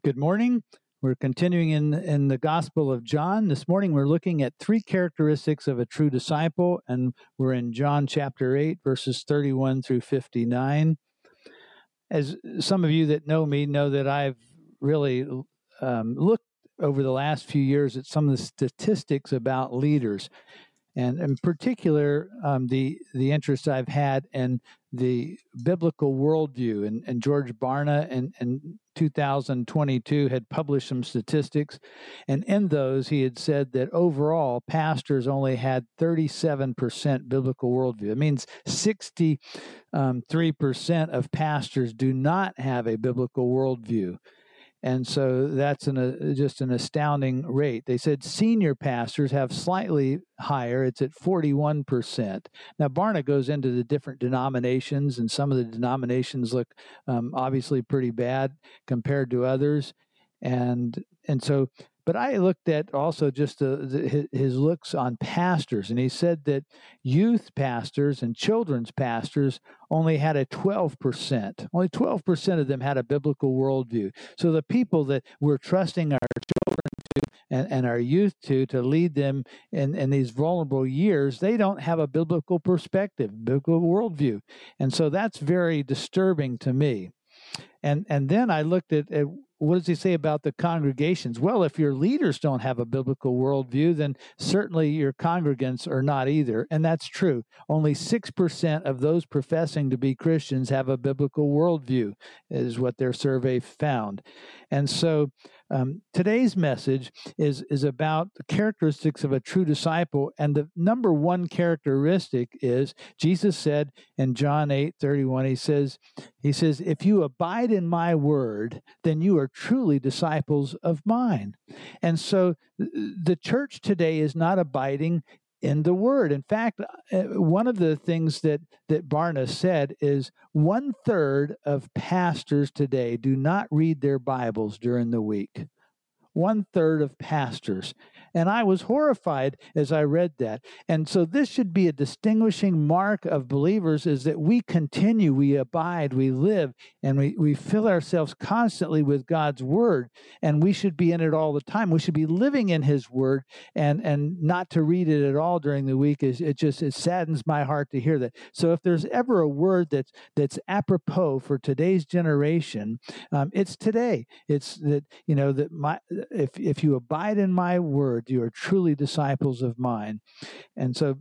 Good morning. We're continuing in the Gospel of John. This morning we're looking at three characteristics of a true disciple, and we're in John chapter 8, verses 31 through 59. As some of you that know me know that I've really looked over the last few years at some of the statistics about leaders, and in particular, the interest I've had in the biblical worldview. And George Barna in 2022 had published some statistics, and in those he had said that overall pastors only had 37% biblical worldview. It means 63% of pastors do not have a biblical worldview. And so that's just an astounding rate. They said senior pastors have slightly higher. It's at 41%. Now, Barna goes into the different denominations, and some of the denominations look obviously pretty bad compared to others. And so, but I looked at also just his looks on pastors, and he said that youth pastors and children's pastors only had a 12%. Only 12% of them had a biblical worldview. So the people that we're trusting our children to and our youth to lead them in these vulnerable years, they don't have a biblical perspective, biblical worldview. And so that's very disturbing to me. And then I looked at what does he say about the congregations? Well, if your leaders don't have a biblical worldview, then certainly your congregants are not either. And that's true. Only 6% of those professing to be Christians have a biblical worldview, is what their survey found. And so today's message is about the characteristics of a true disciple. And the number one characteristic is, Jesus said in John 8:31, he says, if you abide in my word, then you are truly disciples of mine. And so the church today is not abiding in the word. In fact, one of the things that Barna said is 1/3 of pastors today do not read their Bibles during the week. 1/3 of pastors. And I was horrified as I read that. And so this should be a distinguishing mark of believers, is that we continue, we abide, we live, and we fill ourselves constantly with God's word. And we should be in it all the time. We should be living in his word, and not to read it at all during the week. It saddens my heart to hear that. So if there's ever a word that's apropos for today's generation, it's today. It's that, if you abide in my word, you are truly disciples of mine. And so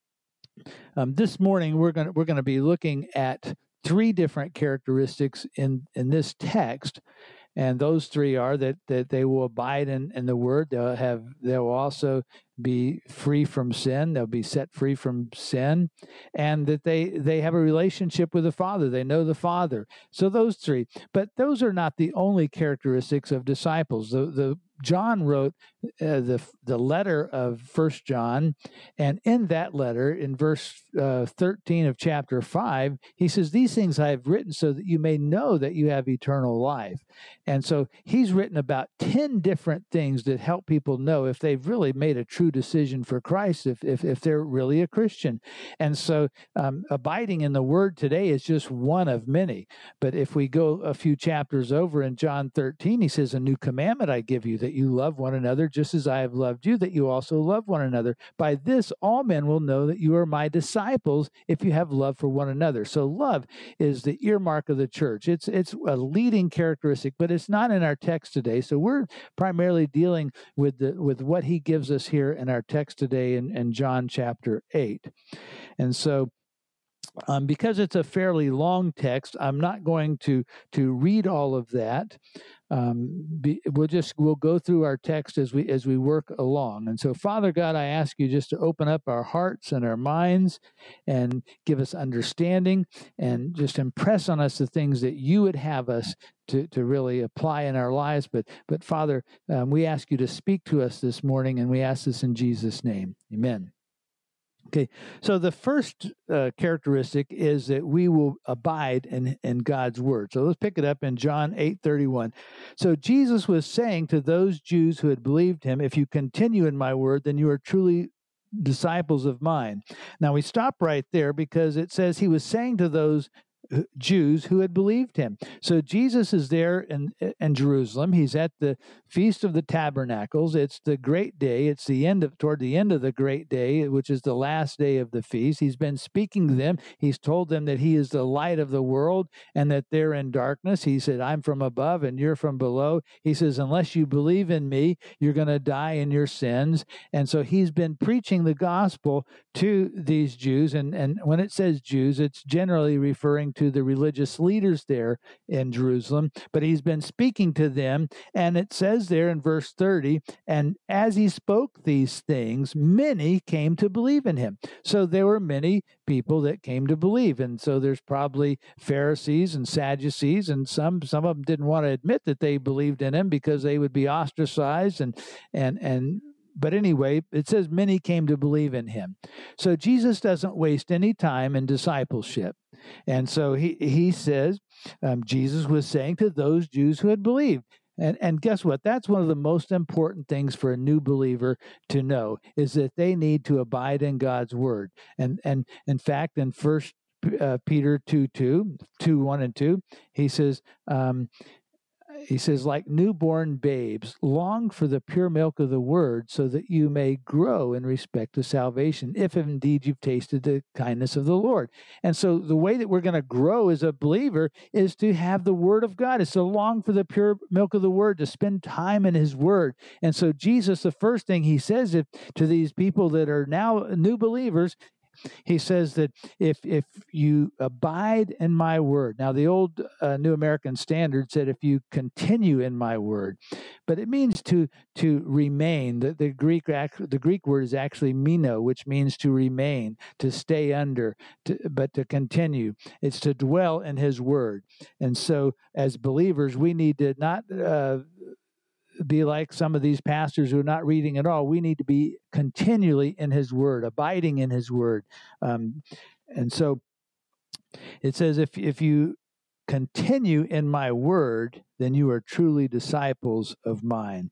this morning we're going to be looking at three different characteristics in this text. And those three are that they will abide in the word. They'll also be free from sin. They'll be set free from sin, and that they have a relationship with the Father. They know the Father. So those three. But those are not the only characteristics of disciples. The John wrote the letter of 1 John, and in that letter, in verse 13 of chapter 5, he says, "These things I have written so that you may know that you have eternal life." And so he's written about 10 different things that help people know if they've really made a true decision for Christ, if they're really a Christian. And so abiding in the word today is just one of many. But if we go a few chapters over in John 13, he says, "A new commandment I give you, that you love one another just as I have loved you, that you also love one another. By this all men will know that you are my disciples, if you have love for one another." So love is the earmark of the church. It's a leading characteristic, but it's not in our text today. So we're primarily dealing with what he gives us here in our text today in John chapter 8. And so because it's a fairly long text, I'm not going to read all of that. We'll go through our text as we work along. And so, Father God, I ask you just to open up our hearts and our minds and give us understanding, and just impress on us the things that you would have us to really apply in our lives. But Father, we ask you to speak to us this morning, and we ask this in Jesus' name. Amen. Okay, so the first characteristic is that we will abide in God's word. So let's pick it up in John 8:31. So Jesus was saying to those Jews who had believed him, "If you continue in my word, then you are truly disciples of mine." Now we stop right there because it says he was saying to those Jews who had believed him. So Jesus is there in Jerusalem. He's at the Feast of the Tabernacles. It's the great day. It's toward the end of the great day, which is the last day of the feast. He's been speaking to them. He's told them that he is the light of the world and that they're in darkness. He said, I'm from above and you're from below. He says, unless you believe in me, you're going to die in your sins. And so he's been preaching the gospel to these Jews. And when it says Jews, it's generally referring to the religious leaders there in Jerusalem. But he's been speaking to them. And it says there in verse 30, and as he spoke these things, many came to believe in him. So there were many people that came to believe. And so there's probably Pharisees and Sadducees, and some of them didn't want to admit that they believed in him because they would be ostracized. But anyway, it says many came to believe in him. So Jesus doesn't waste any time in discipleship. And so he says, Jesus was saying to those Jews who had believed. And guess what? That's one of the most important things for a new believer to know, is that they need to abide in God's word. And in fact, in 1 Peter 2:1 and 2, he says, like newborn babes, long for the pure milk of the word so that you may grow in respect to salvation, if indeed you've tasted the kindness of the Lord. And so the way that we're going to grow as a believer is to have the word of God. It's to long for the pure milk of the word, to spend time in his word. And so Jesus, the first thing he says to these people that are now new believers, he says that if you abide in my word. Now, the old New American Standard said if you continue in my word, but it means to remain. The Greek word is actually meno, which means to remain, to stay under, but to continue. It's to dwell in his word. And so, as believers, we need to not be like some of these pastors who are not reading at all. We need to be continually in his word, abiding in his word. And so it says, if you continue in my word, then you are truly disciples of mine.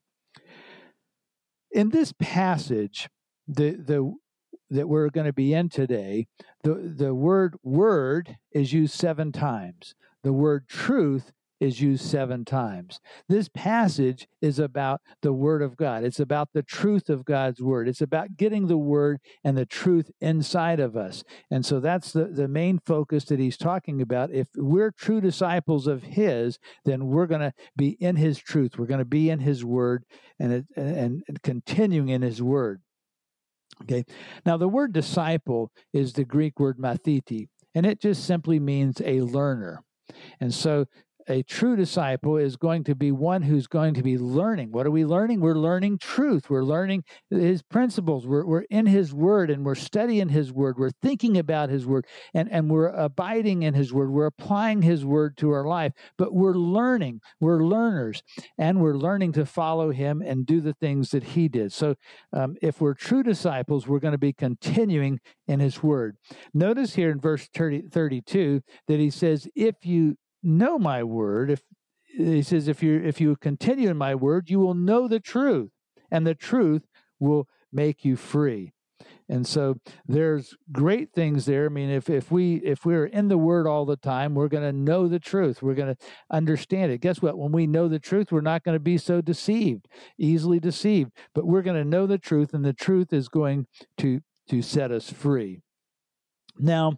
In this passage that we're going to be in today, the word is used 7 times. The word truth is used 7 times. This passage is about the Word of God. It's about the truth of God's Word. It's about getting the Word and the truth inside of us. And so that's the main focus that he's talking about. If we're true disciples of his, then we're going to be in his truth. We're going to be in his Word and continuing in his Word. Okay. Now, the word disciple is the Greek word mathete, and it just simply means a learner. And so a true disciple is going to be one who's going to be learning. What are we learning? We're learning truth. We're learning his principles. We're in his word, and we're studying his word. We're thinking about his word, and we're abiding in his word. We're applying his word to our life. But we're learning. We're learners, and we're learning to follow him and do the things that he did. So if we're true disciples, we're going to be continuing in his word. Notice here in verse 32 that he says, if you know my word, if you continue in my word, you will know the truth, and the truth will make you free. And so there's great things there. I mean, if we're in the word all the time, we're going to know the truth. We're going to understand it. Guess what? When we know the truth, we're not going to be so easily deceived. But we're going to know the truth, and the truth is going to set us free. Now,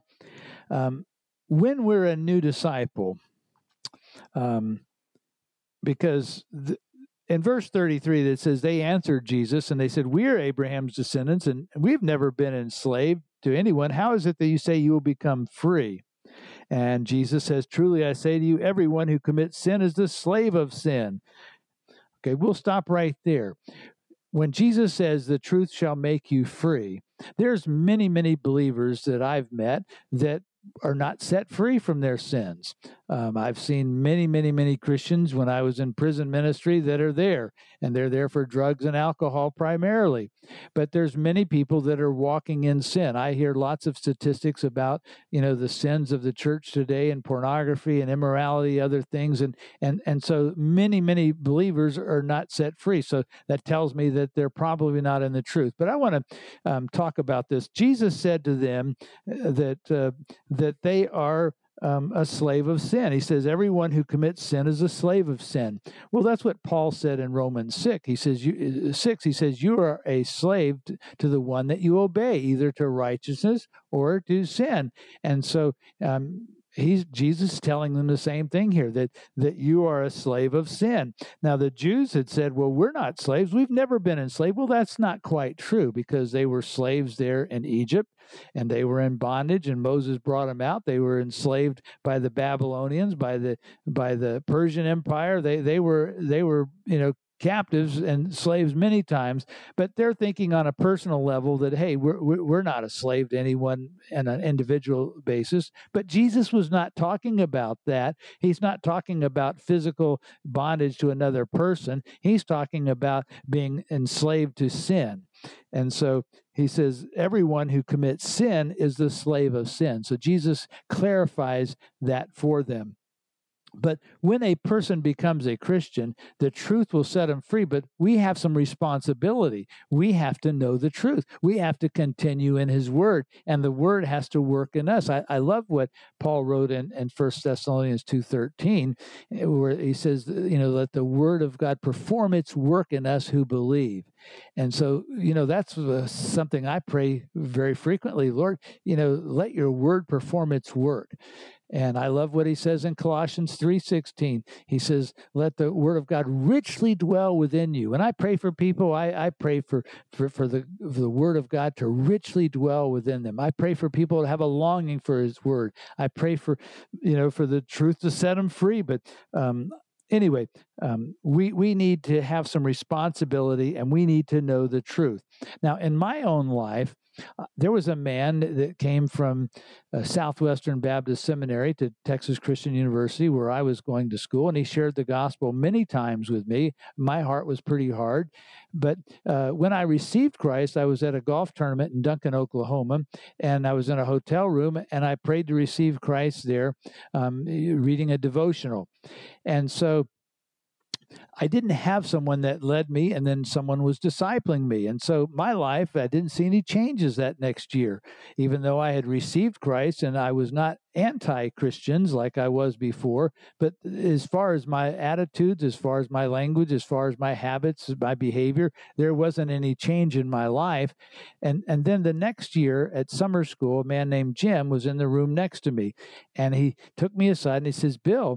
when we're a new disciple, because in verse 33 it says, they answered Jesus and they said, we are Abraham's descendants and we've never been enslaved to anyone. How is it that you say you will become free? And Jesus says, truly I say to you, everyone who commits sin is the slave of sin. Okay, we'll stop right there. When Jesus says the truth shall make you free, there's many, many believers that I've met that are not set free from their sins. I've seen many, many, many Christians when I was in prison ministry that are there, and they're there for drugs and alcohol primarily. But there's many people that are walking in sin. I hear lots of statistics about, the sins of the church today and pornography and immorality, other things. And so many, many believers are not set free. So that tells me that they're probably not in the truth. But I want to talk about this. Jesus said to them that they are a slave of sin. He says, everyone who commits sin is a slave of sin. Well, that's what Paul said in Romans 6. He says, you are a slave to the one that you obey, either to righteousness or to sin. And so Jesus is telling them the same thing here, that you are a slave of sin. Now, the Jews had said, well, we're not slaves. We've never been enslaved. Well, that's not quite true, because they were slaves there in Egypt, and they were in bondage, and Moses brought them out. They were enslaved by the Babylonians, by the Persian Empire. They were captives and slaves many times, but they're thinking on a personal level that, hey, we're not a slave to anyone on an individual basis. But Jesus was not talking about that. He's not talking about physical bondage to another person. He's talking about being enslaved to sin. And so he says, everyone who commits sin is the slave of sin. So Jesus clarifies that for them. But when a person becomes a Christian, the truth will set them free. But we have some responsibility. We have to know the truth. We have to continue in his word, and the word has to work in us. I love what Paul wrote in 1 Thessalonians 2:13, where he says, let the word of God perform its work in us who believe. And so, that's something I pray very frequently. Lord, let your word perform its work. And I love what he says in Colossians 3:16. He says, let the word of God richly dwell within you. And I pray for people, I pray for the word of God to richly dwell within them. I pray for people to have a longing for his word. I pray for the truth to set them free. But anyway, we need to have some responsibility, and we need to know the truth. Now, in my own life, there was a man that came from Southwestern Baptist Seminary to Texas Christian University, where I was going to school, and he shared the gospel many times with me. My heart was pretty hard. But when I received Christ, I was at a golf tournament in Duncan, Oklahoma, and I was in a hotel room, and I prayed to receive Christ there, reading a devotional. And so I didn't have someone that led me, and then someone was discipling me. And so my life, I didn't see any changes that next year, even though I had received Christ, and I was not anti-Christians like I was before. But as far as my attitudes, as far as my language, as far as my habits, my behavior, there wasn't any change in my life. And then the next year at summer school, a man named Jim was in the room next to me, and he took me aside and he says, Bill,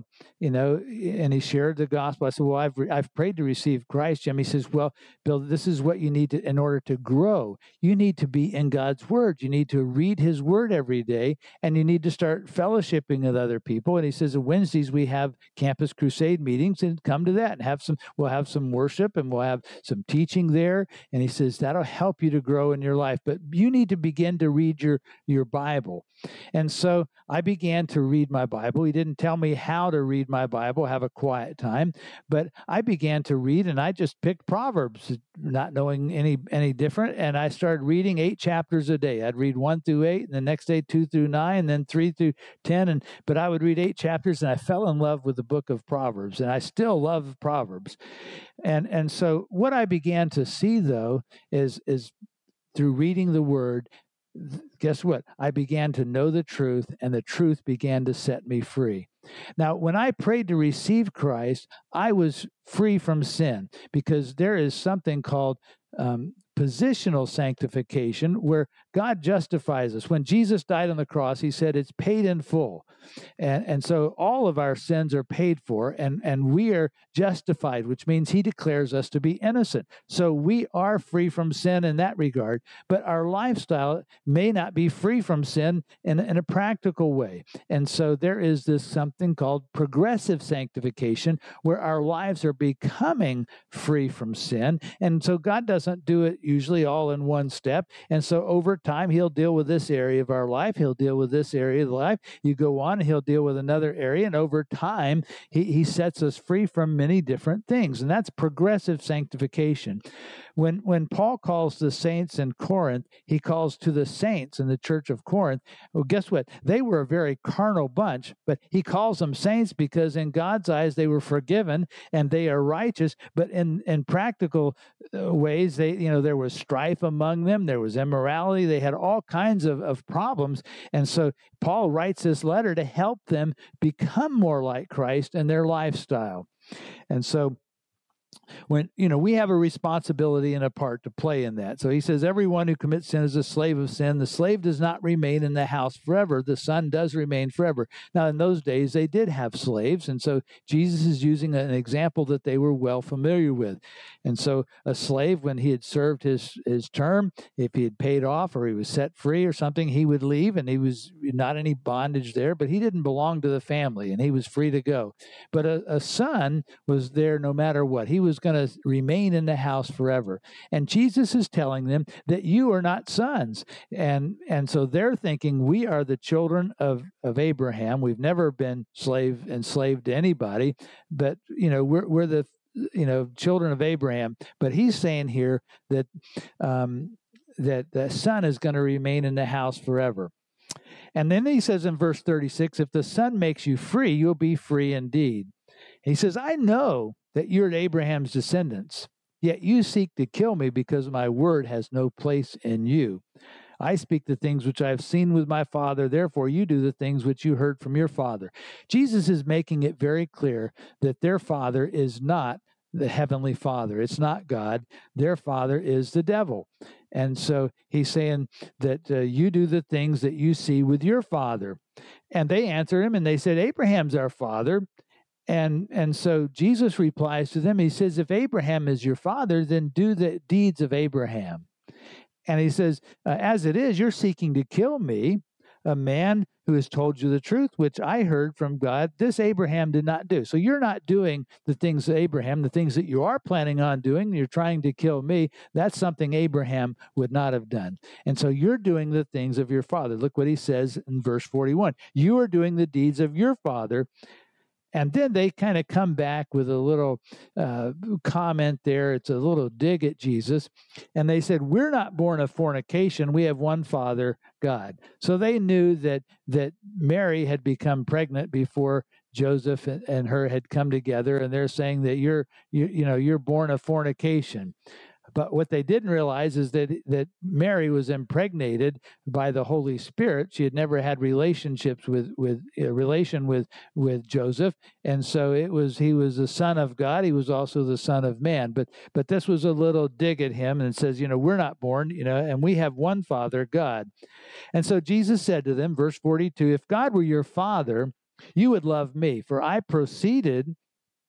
and he shared the gospel. I said, well, I've prayed to receive Christ, Jim. He says, well, Bill, this is what you need to, in order to grow. You need to be in God's word. You need to read his word every day, and you need to start fellowshipping with other people. And he says, on Wednesdays we have Campus Crusade meetings, and come to that and we'll have some worship, and we'll have some teaching there. And he says, that'll help you to grow in your life. But you need to begin to read your Bible. And so I began to read my Bible. He didn't tell me how to read my Bible, have a quiet time, but I began to read, and I just picked Proverbs, not knowing any different. And I started reading 8 chapters a day. I'd read 1 through 8, and the next day 2 through 9, and then 3 through 10. But I would read 8 chapters, and I fell in love with the book of Proverbs, and I still love Proverbs. And so what I began to see, though, is through reading the word, guess what? I began to know the truth, and the truth began to set me free. Now, when I prayed to receive Christ, I was free from sin, because there is something called positional sanctification, where God justifies us. When Jesus died on the cross, he said it's paid in full. And so all of our sins are paid for, and we are justified, which means he declares us to be innocent. So we are free from sin in that regard, but our lifestyle may not be free from sin in a practical way. And so there is this something called progressive sanctification, where our lives are becoming free from sin. And so God doesn't do it usually all in one step. And so over time, he'll deal with this area of our life. He'll deal with this area of life. You go on, and he'll deal with another area. And over time, he sets us free from many different things. And that's progressive sanctification. When Paul calls the saints in Corinth, he calls to the saints in the church of Corinth. Well, guess what? They were a very carnal bunch, but he calls them saints because in God's eyes, they were forgiven and they are righteous. But in practical ways, there was strife among them. There was immorality. They had all kinds of problems. And so Paul writes this letter to help them become more like Christ in their lifestyle. And so when, we have a responsibility and a part to play in that. So he says, everyone who commits sin is a slave of sin. The slave does not remain in the house forever. The son does remain forever. Now, in those days, they did have slaves. And so Jesus is using an example that they were well familiar with. And so a slave, when he had served his term, if he had paid off or he was set free or something, he would leave, and he was not any bondage there, but he didn't belong to the family and he was free to go. But a son was there no matter what. He was going to remain in the house forever. And Jesus is telling them that you are not sons. And so they're thinking, we are the children of Abraham. We've never been enslaved to anybody, but we're the children of Abraham. But he's saying here that that the son is going to remain in the house forever. And then he says in verse 36, if the son makes you free, you'll be free indeed. He says, I know that you're Abraham's descendants, yet you seek to kill me because my word has no place in you. I speak the things which I have seen with my Father, therefore you do the things which you heard from your father. Jesus is making it very clear that their father is not the heavenly Father. It's not God. Their father is the devil. And so he's saying that you do the things that you see with your father. And they answer him and they said, Abraham's our father. And so Jesus replies to them. He says, if Abraham is your father, then do the deeds of Abraham. And he says, as it is, you're seeking to kill me, a man who has told you the truth, which I heard from God. This Abraham did not do. So you're not doing the things of Abraham, the things that you are planning on doing. You're trying to kill me. That's something Abraham would not have done. And so you're doing the things of your father. Look what he says in verse 41. You are doing the deeds of your father. And then they kind of come back with a little comment there. It's a little dig at Jesus. And they said, we're not born of fornication. We have one Father, God. So they knew that Mary had become pregnant before Joseph and her had come together. And they're saying that you're born of fornication. But what they didn't realize is that Mary was impregnated by the Holy Spirit. She had never had relationships with Joseph, and so he was the Son of God. He was also the Son of Man. But this was a little dig at him, and says, we're not born, and we have one Father, God. And so Jesus said to them, verse 42, if God were your Father, you would love me, for I proceeded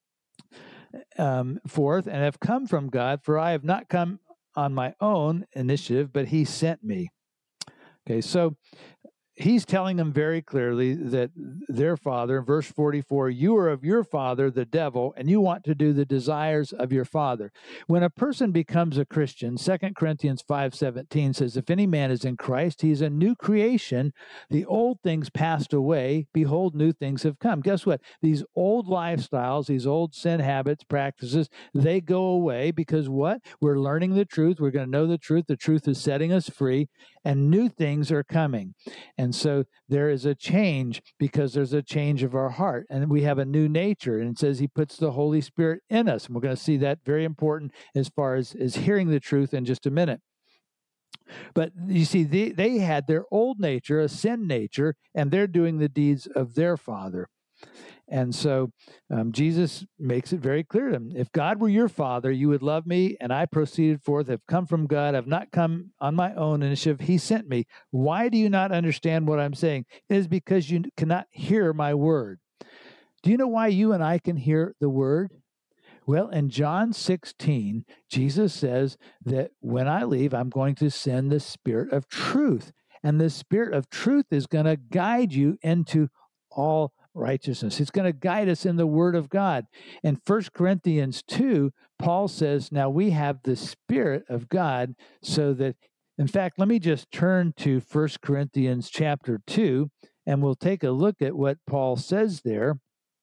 forth and have come from God, for I have not come on my own initiative, but he sent me. Okay, so he's telling them very clearly that their father, verse 44, you are of your father, the devil, and you want to do the desires of your father. When a person becomes a Christian, 2 Corinthians 5:17 says, if any man is in Christ, he is a new creation. The old things passed away. Behold, new things have come. Guess what? These old lifestyles, these old sin habits, practices, they go away because what? We're learning the truth. We're going to know the truth. The truth is setting us free, and new things are coming. And so there is a change because there's a change of our heart, and we have a new nature. And it says he puts the Holy Spirit in us. And we're going to see that very important as far as hearing the truth in just a minute. But you see, they had their old nature, a sin nature, and they're doing the deeds of their father. And so Jesus makes it very clear to them. If God were your father, you would love me, and I proceeded forth, have come from God, have not come on my own initiative. He sent me. Why do you not understand what I'm saying? It is because you cannot hear my word. Do you know why you and I can hear the word? Well, in John 16, Jesus says that when I leave, I'm going to send the Spirit of truth. And the Spirit of truth is going to guide you into all righteousness. It's going to guide us in the Word of God. In 1 Corinthians 2, Paul says, now we have the Spirit of God, so that, in fact, let me just turn to 1 Corinthians chapter 2, and we'll take a look at what Paul says there.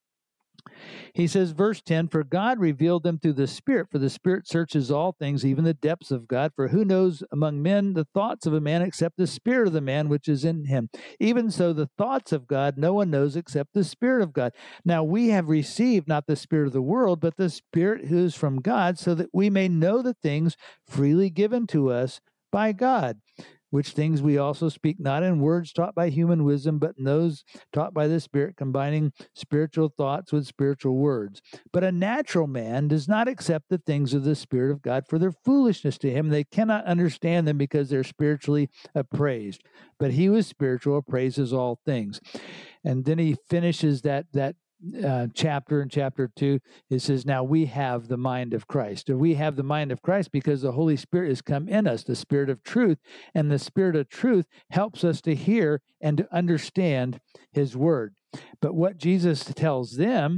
He says, verse 10, for God revealed them through the Spirit, for the Spirit searches all things, even the depths of God. For who knows among men the thoughts of a man except the spirit of the man which is in him? Even so, the thoughts of God no one knows except the Spirit of God. Now we have received not the spirit of the world, but the Spirit who is from God, so that we may know the things freely given to us by God. which things we also speak not in words taught by human wisdom, but in those taught by the Spirit, combining spiritual thoughts with spiritual words. But a natural man does not accept the things of the Spirit of God, for their foolishness to him. They cannot understand them because they're spiritually appraised. But he who is spiritual appraises all things. And then he finishes that chapter in chapter 2. It says, now we have the mind of Christ. We have the mind of Christ because the Holy Spirit has come in us, the Spirit of truth. And the Spirit of truth helps us to hear and to understand his word. But what Jesus tells them,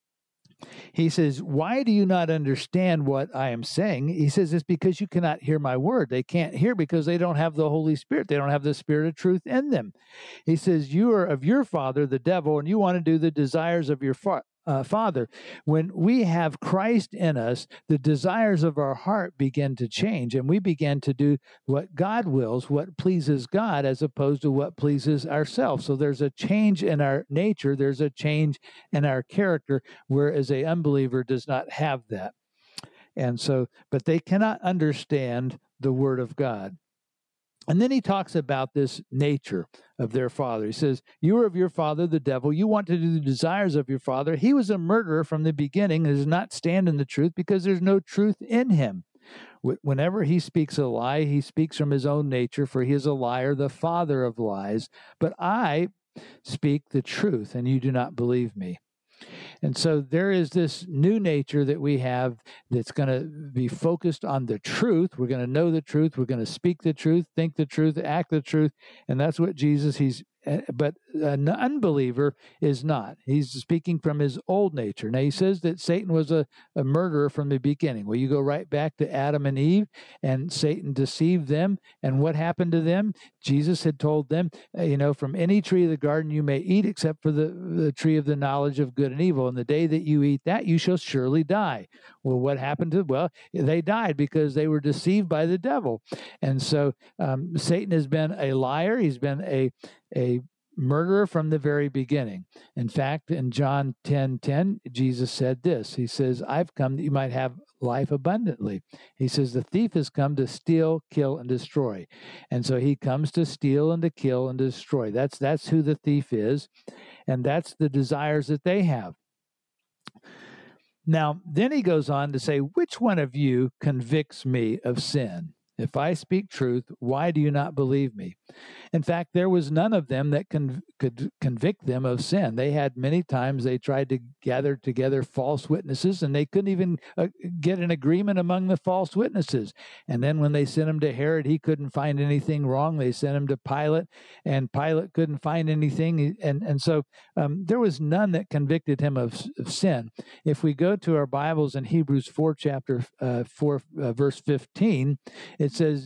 he says, why do you not understand what I am saying? He says, it's because you cannot hear my word. They can't hear because they don't have the Holy Spirit. They don't have the Spirit of truth in them. He says, you are of your father, the devil, and you want to do the desires of your Father. When we have Christ in us, the desires of our heart begin to change, and we begin to do what God wills, what pleases God, as opposed to what pleases ourselves. So there's a change in our nature, there's a change in our character, whereas an unbeliever does not have that. And so, but they cannot understand the Word of God. And then he talks about this nature of their father. He says, you are of your father, the devil. You want to do the desires of your father. He was a murderer from the beginning and does not stand in the truth because there's no truth in him. Whenever he speaks a lie, he speaks from his own nature, for he is a liar, the father of lies. But I speak the truth, and you do not believe me. And so there is this new nature that we have that's going to be focused on the truth. We're going to know the truth. We're going to speak the truth, think the truth, act the truth. And that's what but an unbeliever is not. He's speaking from his old nature. Now, he says that Satan was a murderer from the beginning. Well, you go right back to Adam and Eve, and Satan deceived them. And what happened to them? Jesus had told them, from any tree of the garden you may eat except for the tree of the knowledge of good and evil. And the day that you eat that, you shall surely die. Well, what happened to them? Well, they died because they were deceived by the devil. And so Satan has been a liar. He's been a murderer from the very beginning. In fact, in John 10:10, Jesus said this. He says, I've come that you might have life abundantly. He says, the thief has come to steal, kill, and destroy. And so he comes to steal and to kill and destroy. That's who the thief is, and that's the desires that they have. Now, then he goes on to say, which one of you convicts me of sin? If I speak truth, why do you not believe me? In fact, there was none of them that could convict them of sin. They had many times they tried to gather together false witnesses, and they couldn't even get an agreement among the false witnesses. And then when they sent him to Herod, he couldn't find anything wrong. They sent him to Pilate, and Pilate couldn't find anything. And so there was none that convicted him of sin. If we go to our Bibles in Hebrews 4, chapter 4, verse 15, it says,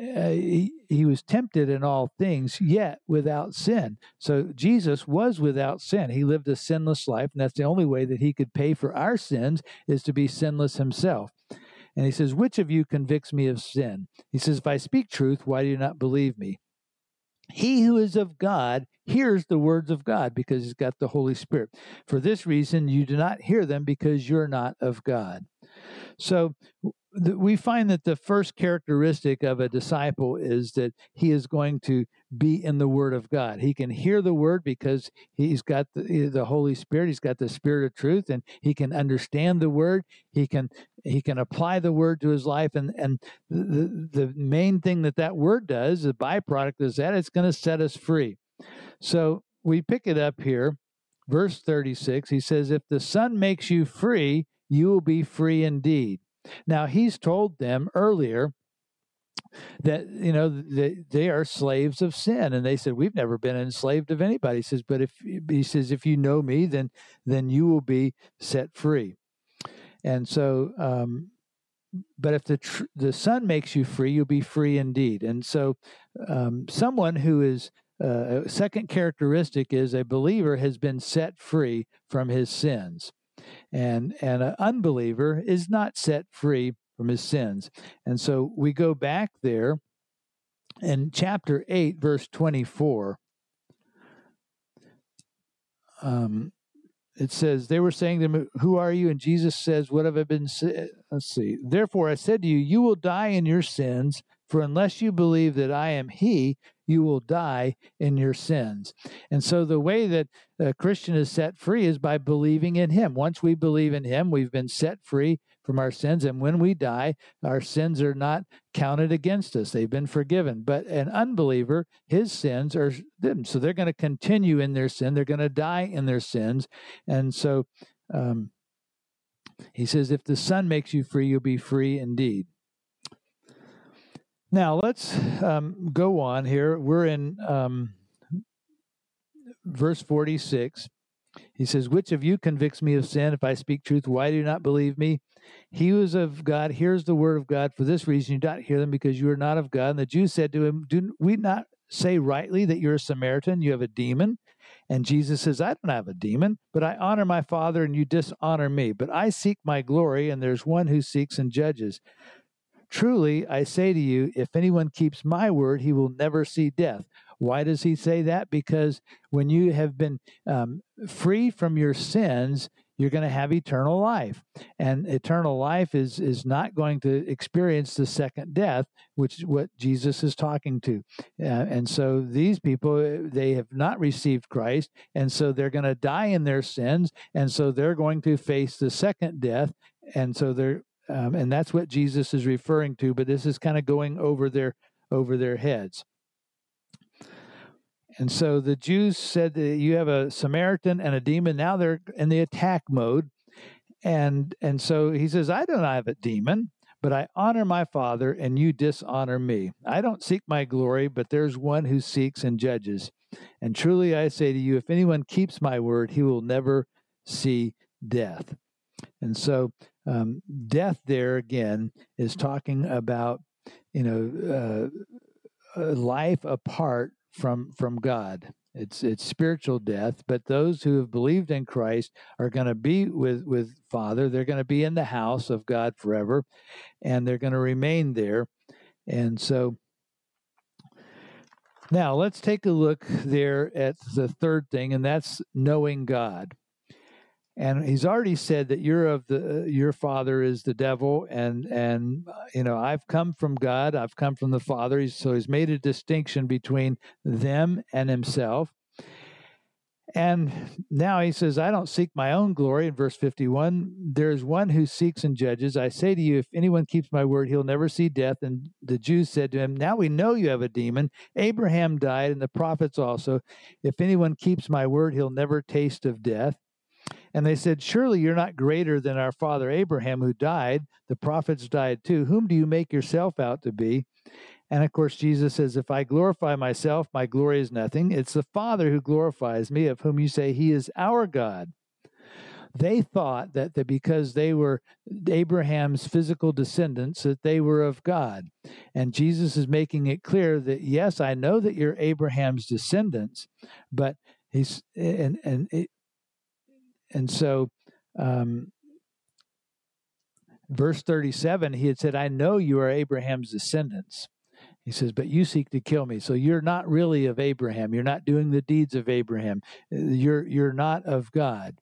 he was tempted in all things, yet without sin. So Jesus was without sin. He lived a sinless life, and that's the only way that he could pay for our sins, is to be sinless himself. And he says, which of you convicts me of sin? He says, if I speak truth, why do you not believe me? He who is of God hears the words of God because he's got the Holy Spirit. For this reason, you do not hear them because you're not of God. So we find that the first characteristic of a disciple is that he is going to be in the Word of God. He can hear the Word because he's got the Holy Spirit. He's got the Spirit of truth, and he can understand the Word. He can apply the Word to his life, and the main thing that Word does, the byproduct is that it's going to set us free. So we pick it up here, verse 36. He says, if the Son makes you free, you will be free indeed. Now, he's told them earlier that, they are slaves of sin. And they said, we've never been enslaved of anybody. He says, but if you know me, then you will be set free. And so, but if the Son makes you free, you'll be free indeed. And so someone who is, a second characteristic is a believer has been set free from his sins. And an unbeliever is not set free from his sins. And so we go back there in chapter 8, verse 24. It says, they were saying to him, who are you? And Jesus says, what have I been said? Let's see. Therefore I said to you, you will die in your sins, For unless you believe that I am he, you will die in your sins. And so the way that a Christian is set free is by believing in him. Once we believe in him, we've been set free from our sins. And when we die, our sins are not counted against us. They've been forgiven. But an unbeliever, his sins are them. So they're going to continue in their sin. They're going to die in their sins. And so he says, if the Son makes you free, you'll be free indeed. Now, let's go on here. We're in verse 46. He says, which of you convicts me of sin if I speak truth? Why do you not believe me? He who is of God hears the word of God. For this reason you do not hear them, because you are not of God. And the Jews said to him, do we not say rightly that you're a Samaritan? You have a demon? And Jesus says, I don't have a demon, but I honor my Father, and you dishonor me. But I seek my glory, and there's one who seeks and judges. Truly, I say to you, if anyone keeps my word, he will never see death. Why does he say that? Because when you have been free from your sins, you're going to have eternal life. And eternal life is not going to experience the second death, which is what Jesus is talking to. And so these people, they have not received Christ, and so they're going to die in their sins, and so they're going to face the second death, and so they're and that's what Jesus is referring to, but this is kind of going over their heads. And so the Jews said that you have a Samaritan and a demon. Now they're in the attack mode. And so he says, I don't have a demon, but I honor my Father, and you dishonor me. I don't seek my glory, but there's one who seeks and judges. And truly I say to you, if anyone keeps my word, he will never see death. And so death there again is talking about, life apart from God. It's spiritual death, but those who have believed in Christ are going to be with Father. They're going to be in the house of God forever, and they're going to remain there. And so now let's take a look there at the third thing, and that's knowing God. And he's already said that your father is the devil, and I've come from God, I've come from the Father. So he's made a distinction between them and himself. And now he says, I don't seek my own glory. In verse 51, there's one who seeks and judges. I say to you, if anyone keeps my word, he'll never see death. And the Jews said to him, now we know you have a demon. Abraham died, and the prophets also. If anyone keeps my word, he'll never taste of death. And they said, surely you're not greater than our father Abraham, who died. The prophets died too. Whom do you make yourself out to be? And of course, Jesus says, if I glorify myself, my glory is nothing. It's the Father who glorifies me, of whom you say he is our God. They thought that because they were Abraham's physical descendants, that they were of God. And Jesus is making it clear that, yes, I know that you're Abraham's descendants, but he's, and so, verse 37, he had said, I know you are Abraham's descendants. He says, but you seek to kill me. So you're not really of Abraham. You're not doing the deeds of Abraham. You're not of God.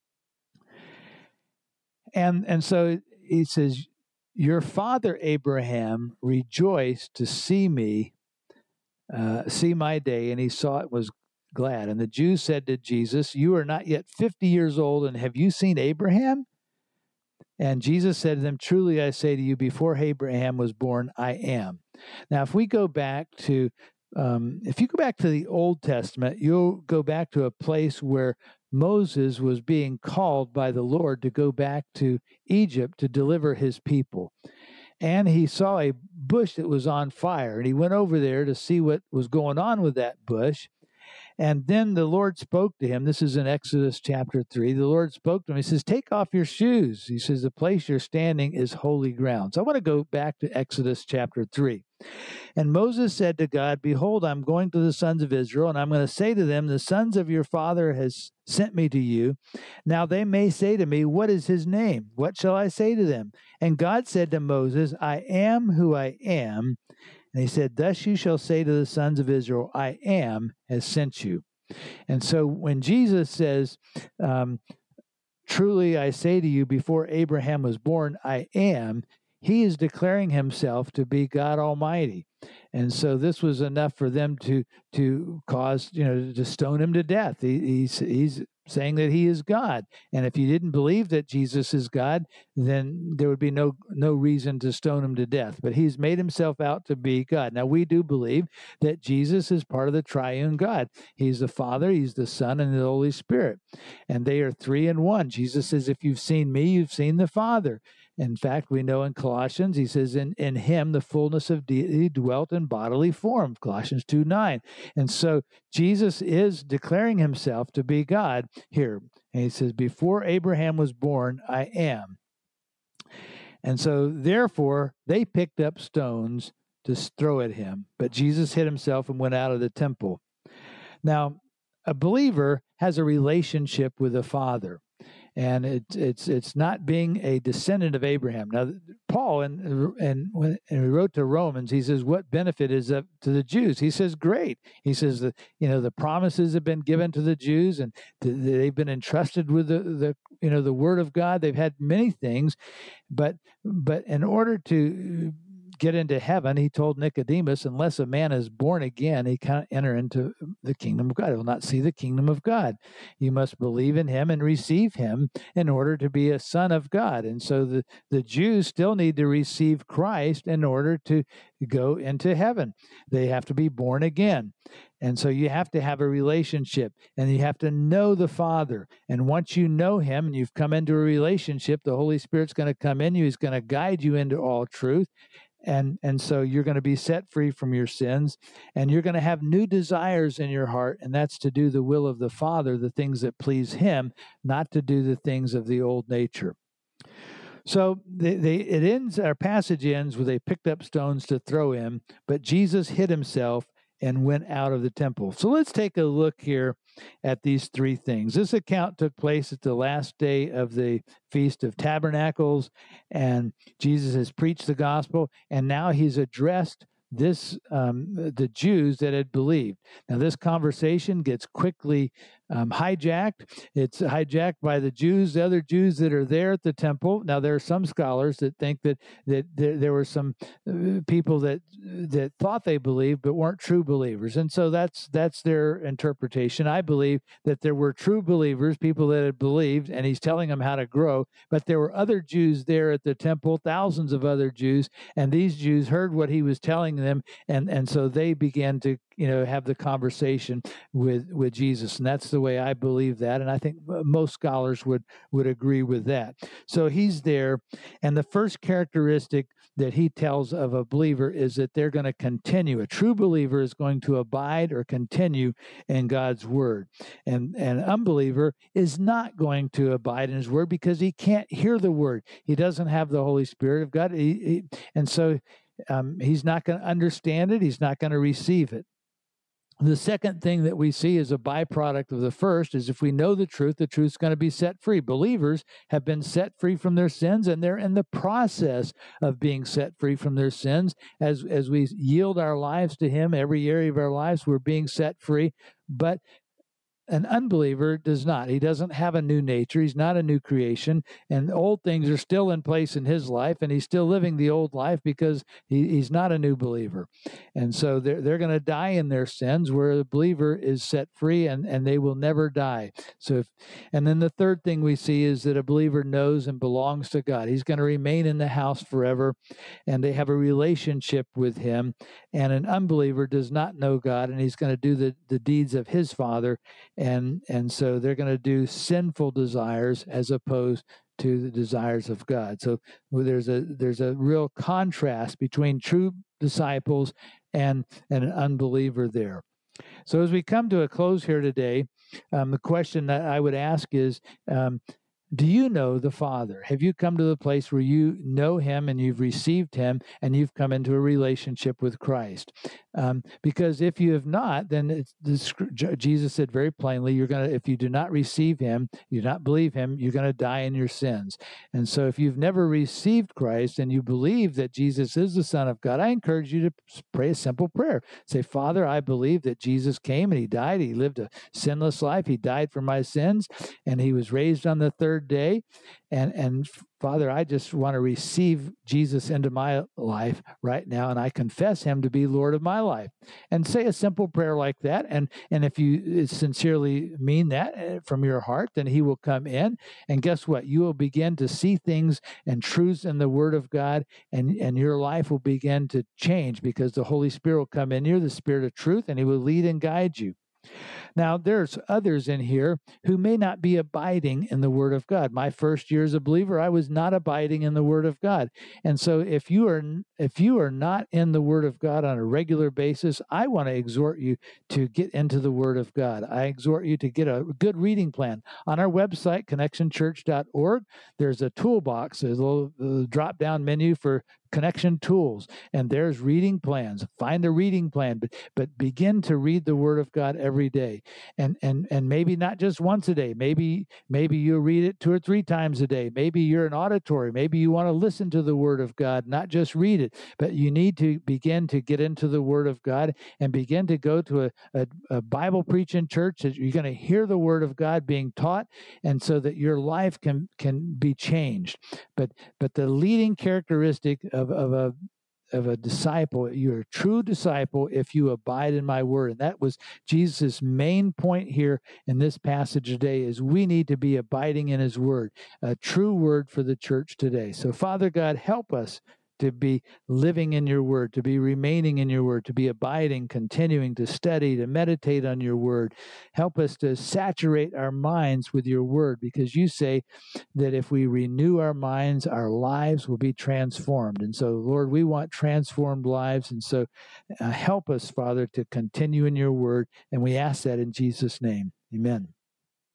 And so he says, your father Abraham rejoiced to see me, see my day, and he saw it was glad. And the Jews said to Jesus, you are not yet 50 years old, and have you seen Abraham? And Jesus said to them, truly I say to you, before Abraham was born, I am. Now, if we go back to, if you go back to the Old Testament, you'll go back to a place where Moses was being called by the Lord to go back to Egypt to deliver his people. And he saw a bush that was on fire, and he went over there to see what was going on with that bush. And then the Lord spoke to him. This is in Exodus chapter 3. The Lord spoke to him. He says, take off your shoes. He says, the place you're standing is holy ground. So I want to go back to Exodus chapter 3. And Moses said to God, behold, I'm going to the sons of Israel, and I'm going to say to them, the sons of your father has sent me to you. Now they may say to me, what is his name? What shall I say to them? And God said to Moses, I am who I am. And he said, thus you shall say to the sons of Israel, I am has sent you. And so when Jesus says, truly I say to you, before Abraham was born, I am, he is declaring himself to be God Almighty. And so this was enough for them to cause, to stone him to death. He's saying that he is God. And if you didn't believe that Jesus is God, then there would be no reason to stone him to death. But he's made himself out to be God. Now, we do believe that Jesus is part of the triune God. He's the Father, he's the Son, and the Holy Spirit. And they are three in one. Jesus says, if you've seen me, you've seen the Father. In fact, we know in Colossians, he says, in him the fullness of deity dwelt in bodily form, Colossians 2:9. And so Jesus is declaring himself to be God here. And he says, before Abraham was born, I am. And so therefore, they picked up stones to throw at him. But Jesus hid himself and went out of the temple. Now, a believer has a relationship with the Father. And it's not being a descendant of Abraham. Now, Paul, and when he wrote to Romans, he says, what benefit is that to the Jews? He says, great. He says that, the promises have been given to the Jews, and they've been entrusted with the word of God. They've had many things, but in order to get into heaven, he told Nicodemus, unless a man is born again, he can't enter into the kingdom of God. He will not see the kingdom of God. You must believe in him and receive him in order to be a son of God. And so the Jews still need to receive Christ in order to go into heaven. They have to be born again. And so you have to have a relationship, and you have to know the Father. And once you know him and you've come into a relationship, the Holy Spirit's going to come in you. He's going to guide you into all truth. And so you're going to be set free from your sins, and you're going to have new desires in your heart, and that's to do the will of the Father, the things that please him, not to do the things of the old nature. So our passage ends with they picked up stones to throw him, but Jesus hid himself and went out of the temple. So let's take a look here at these three things. This account took place at the last day of the Feast of Tabernacles, and Jesus has preached the gospel, and now he's addressed the Jews that had believed. Now, this conversation gets quickly hijacked. It's hijacked by the Jews, the other Jews that are there at the temple. Now, there are some scholars that think that there were some people that thought they believed but weren't true believers, and so that's their interpretation. I believe that there were true believers, people that had believed, and he's telling them how to grow. But there were other Jews there at the temple, thousands of other Jews, and these Jews heard what he was telling them, and so they began to have the conversation with Jesus, and that's the way I believe that, and I think most scholars would agree with that. So he's there, and the first characteristic that he tells of a believer is that they're going to continue. A true believer is going to abide or continue in God's word, and an unbeliever is not going to abide in his word because he can't hear the word. He doesn't have the Holy Spirit of God, and so he's not going to understand it. He's not going to receive it. The second thing that we see as a byproduct of the first is if we know the truth's going to be set free. Believers have been set free from their sins, and they're in the process of being set free from their sins. As we yield our lives to him, every area of our lives, we're being set free. But an unbeliever does not. He doesn't have a new nature. He's not a new creation. And old things are still in place in his life, and he's still living the old life because he's not a new believer. And so they're going to die in their sins, where the believer is set free, and they will never die. And then the third thing we see is that a believer knows and belongs to God. He's going to remain in the house forever, and they have a relationship with him. And an unbeliever does not know God, and he's going to do the deeds of his father. And so they're going to do sinful desires as opposed to the desires of God. So there's a real contrast between true disciples and an unbeliever there. So as we come to a close here today, the question that I would ask is, do you know the Father? Have you come to the place where you know him and you've received him and you've come into a relationship with Christ? Because if you have not, then Jesus said very plainly, if you do not receive him, you do not believe him, you're going to die in your sins. And so if you've never received Christ and you believe that Jesus is the Son of God, I encourage you to pray a simple prayer. Say, Father, I believe that Jesus came and he died. He lived a sinless life. He died for my sins, and he was raised on the third word day. And Father, I just want to receive Jesus into my life right now, and I confess him to be Lord of my life. And say a simple prayer like that. And if you sincerely mean that from your heart, then he will come in. And guess what? You will begin to see things and truths in the Word of God, and your life will begin to change because the Holy Spirit will come in. You're the Spirit of truth, and he will lead and guide you. Now, there's others in here who may not be abiding in the Word of God. My first year as a believer, I was not abiding in the Word of God. And so if you are not in the Word of God on a regular basis, I want to exhort you to get into the Word of God. I exhort you to get a good reading plan. On our website, connectionchurch.org, there's a toolbox. There's a little drop-down menu for connection tools, and there's reading plans. Find a reading plan, but begin to read the Word of God every day, and maybe not just once a day. Maybe you read it 2 or 3 times a day. Maybe you're an auditory. Maybe you want to listen to the Word of God, not just read it. But you need to begin to get into the Word of God and begin to go to a Bible preaching church that you're going to hear the Word of God being taught, and so that your life can be changed. But the leading characteristic of a disciple, you're a true disciple if you abide in my word. And that was Jesus' main point here in this passage today, is we need to be abiding in his word, a true word for the church today. So Father God, help us to be living in your word, to be remaining in your word, to be abiding, continuing to study, to meditate on your word. Help us to saturate our minds with your word, because you say that if we renew our minds, our lives will be transformed. And so, Lord, we want transformed lives. And so help us, Father, to continue in your word. And we ask that in Jesus' name. Amen.